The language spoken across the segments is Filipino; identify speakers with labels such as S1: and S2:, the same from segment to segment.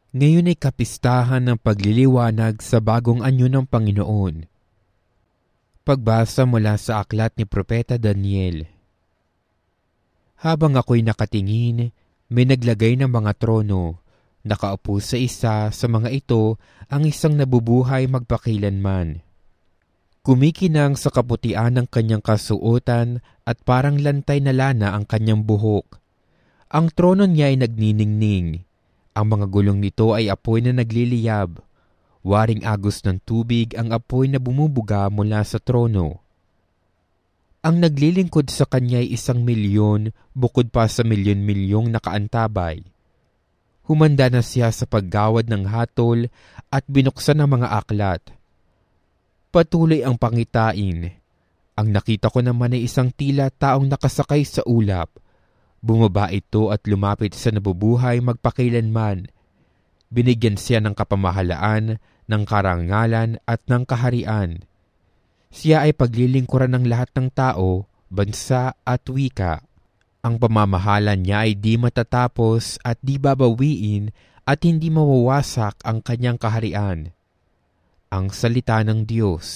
S1: Ngayon ay kapistahan ng pagliliwanag sa bagong anyo ng Panginoon. Pagbasa mula sa aklat ni Propeta Daniel. Habang ako'y nakatingin, may naglagay ng mga trono. Nakaupo sa isa sa mga ito ang isang nabubuhay magpakilanman. Kumikinang sa kaputian ng kanyang kasuotan at parang lantay na lana ang kanyang buhok. Ang trono niya ay nagniningning. Ang mga gulong nito ay apoy na nagliliyab. Waring agos ng tubig ang apoy na bumubuga mula sa trono. Ang naglilingkod sa kanya ay 1,000,000 bukod pa sa milyon-milyong nakaantabay. Humanda na siya sa paggawad ng hatol at binuksan ang mga aklat. Patuloy ang pangitain. Ang nakita ko naman ay isang tila taong nakasakay sa ulap. Bumaba ito at lumapit sa nabubuhay magpakilanman. Binigyan siya ng kapamahalaan, ng karangalan at ng kaharian. Siya ay paglilingkuran ng lahat ng tao, bansa at wika. Ang pamamahala niya ay di matatapos at di babawiin at hindi mawawasak ang kanyang kaharian. Ang salita ng Diyos.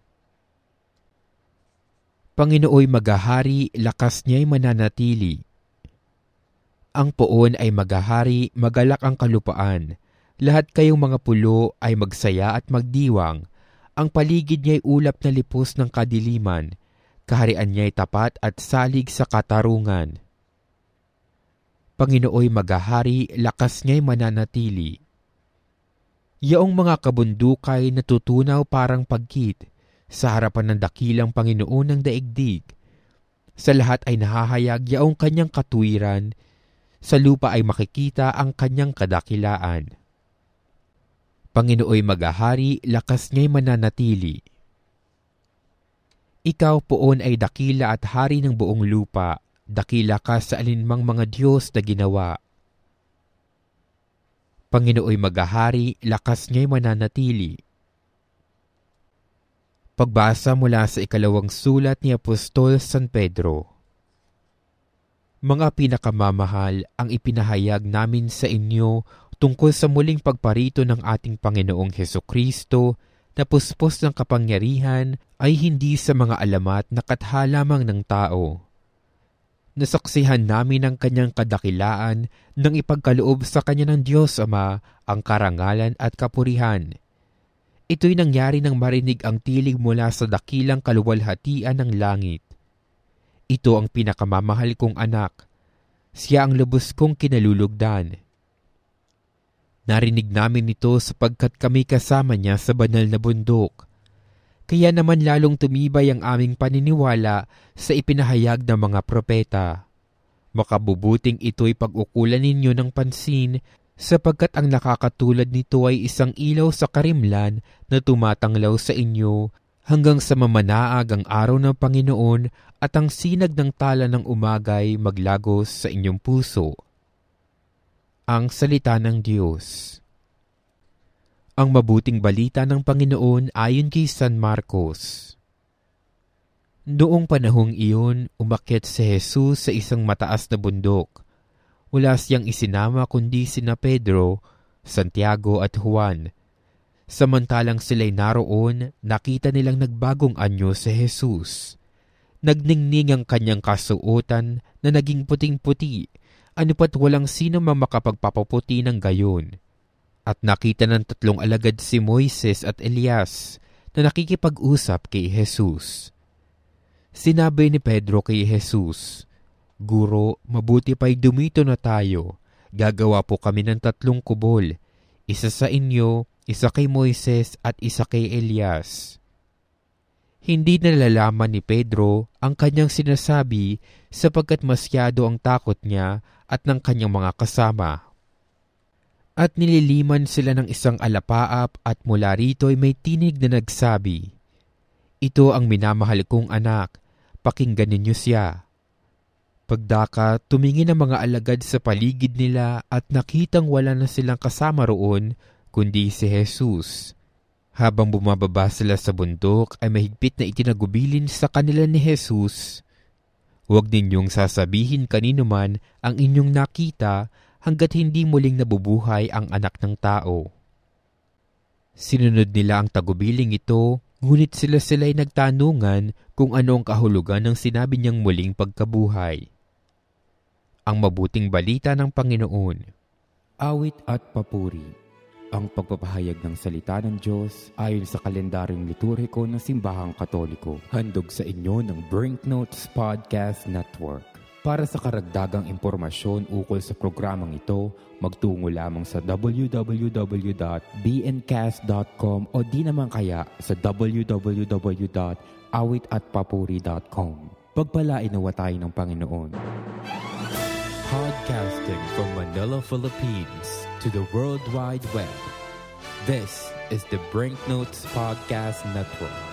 S1: Panginooy maghahari, lakas niya'y mananatili. Ang poon ay maghahari, magalak ang kalupaan. Lahat kayong mga pulo ay magsaya at magdiwang. Ang paligid niya'y ulap na lipos ng kadiliman. Kaharian niya'y tapat at salig sa katarungan. Panginooy maghahari, lakas niya'y mananatili. Yaong mga kabundukay natutunaw parang pagkit sa harapan ng dakilang Panginoon ng daigdig. Sa lahat ay nahahayag yaong kanyang katuwiran. Sa lupa ay makikita ang kanyang kadakilaan. Panginooy maghahari, lakas niya'y mananatili. Ikaw poon ay dakila at hari ng buong lupa. Dakila ka sa alinmang mga Diyos na ginawa. Panginooy maghahari, lakas niya'y mananatili. Pagbasa mula sa 2 sulat ni Apostol San Pedro. Mga pinakamamahal, ang ipinahayag namin sa inyo tungkol sa muling pagparito ng ating Panginoong Hesukristo na puspos ng kapangyarihan ay hindi sa mga alamat na katha lamang ng tao. Nasaksihan namin ang kanyang kadakilaan nang ipagkaloob sa kanya ng Diyos Ama ang karangalan at kapurihan. Ito'y nangyari nang marinig ang tilig mula sa dakilang kaluwalhatian ng langit. Ito ang pinakamamahal kong anak. Siya ang lubos kong kinalulugdan. Narinig namin ito sapagkat kami kasama niya sa banal na bundok. Kaya naman lalong tumibay ang aming paniniwala sa ipinahayag ng mga propeta. Makabubuting ito'y pag-ukulan ninyo ng pansin sapagkat ang nakakatulad nito ay isang ilaw sa karimlan na tumatanglaw sa inyo hanggang sa mamanaag ang araw ng Panginoon at ang sinag ng tala ng umagay maglagos sa inyong puso. Ang salita ng Diyos. Ang mabuting balita ng Panginoon ayon kay San Marcos. Noong panahong iyon, umakyat si Jesus sa isang mataas na bundok. Wala siyang isinama kundi sina Pedro, Santiago at Juan. Samantalang sila'y naroon, nakita nilang nagbagong anyo si Jesus. Nagningning ang kanyang kasuotan na naging puting-puti, ano pat walang sino makapagpapaputi ng gayon. At nakita ng 3 alagad si Moises at Elias na nakikipag-usap kay Jesus. Sinabi ni Pedro kay Jesus, "Guro, mabuti pa'y dumito na tayo. Gagawa po kami ng 3 kubol, isa sa inyo, isa kay Moises at isa kay Elias." Hindi nalalaman ni Pedro ang kanyang sinasabi sapagkat masyado ang takot niya at ng kanyang mga kasama. At nililiman sila ng isang alapaap at mula rito ay may tinig na nagsabi, "Ito ang minamahal kong anak, pakinggan ninyo siya." Pagdaka, tumingin ang mga alagad sa paligid nila at nakitang wala na silang kasama roon kundi si Jesus. Habang bumababa sila sa bundok ay mahigpit na itinagubilin sa kanila ni Jesus, "Huwag ninyong sasabihin kanino man ang inyong nakita hanggat hindi muling nabubuhay ang anak ng tao. Sinunod nila ang tagubiling ito, ngunit sila'y nagtanungan kung ano ang kahulugan ng sinabi niyang muling pagkabuhay. Ang mabuting balita ng Panginoon.
S2: Awit at papuri. Ang pagpapahayag ng salita ng Diyos ayon sa kalendaryong liturhiko ng Simbahang Katoliko. Handog sa inyo ng Brinknotes Podcast Network. Para sa karagdagang impormasyon ukol sa programang ito, magtungo lamang sa www.bncast.com o di naman kaya sa www.awitatpapuri.com. Pagpalain nawa tayo ng Panginoon. Podcasting from Manila, Philippines to the World Wide Web. This is the Brinknotes Podcast Network.